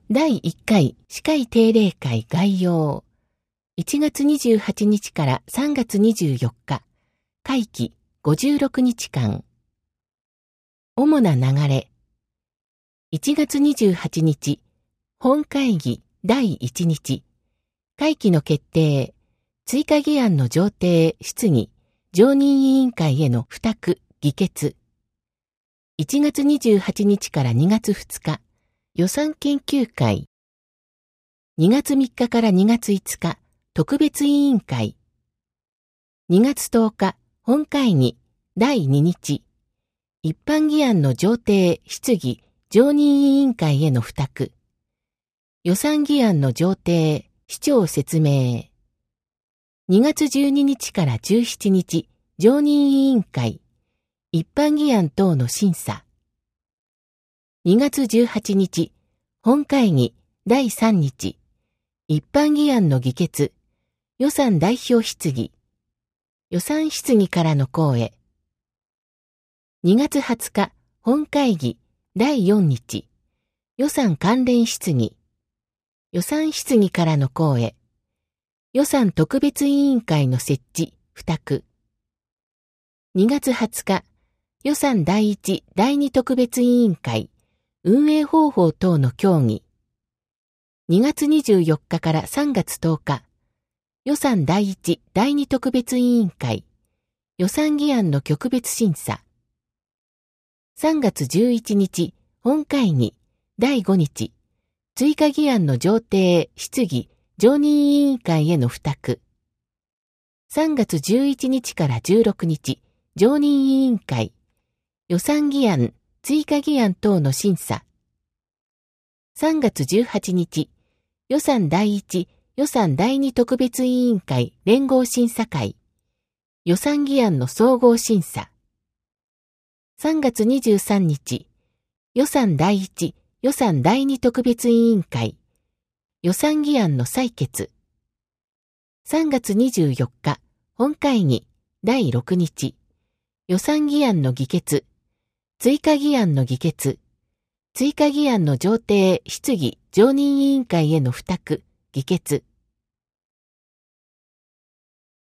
第1回市会定例会概要。1月28日から3月24日、会期56日間。主な流れ。1月28日、本会議第1日、会期の決定、追加議案の上呈、質疑、常任委員会への付託、議決。1月28日から2月2日、予算研究会。2月3日から2月5日、特別委員会。2月10日、本会議、第2日。一般議案の上呈、質疑、常任委員会への付託。予算議案の上呈、市長説明。2月12日から17日、常任委員会。一般議案等の審査。2月18日、本会議、第3日。一般議案の議決。予算代表質疑。予算質疑からの項へ。2月20日、本会議、第4日。予算関連質疑。予算質疑からの項へ。予算特別委員会の設置、付託。2月20日、予算第1、第2特別委員会、運営方法等の協議。2月24日から3月10日、予算第1、第2特別委員会、予算議案の局別審査。3月11日、本会議、第5日、追加議案の上呈、質疑、常任委員会への付託。3月11日から16日、常任委員会、予算議案、追加議案等の審査。3月18日、予算第1、予算第2特別委員会連合審査会、予算議案の総合審査。3月23日、予算第1、予算第2特別委員会、予算議案の採決。3月24日、本会議、第6日、予算議案の議決、追加議案の議決、追加議案の上呈、質疑、常任委員会への付託、議決。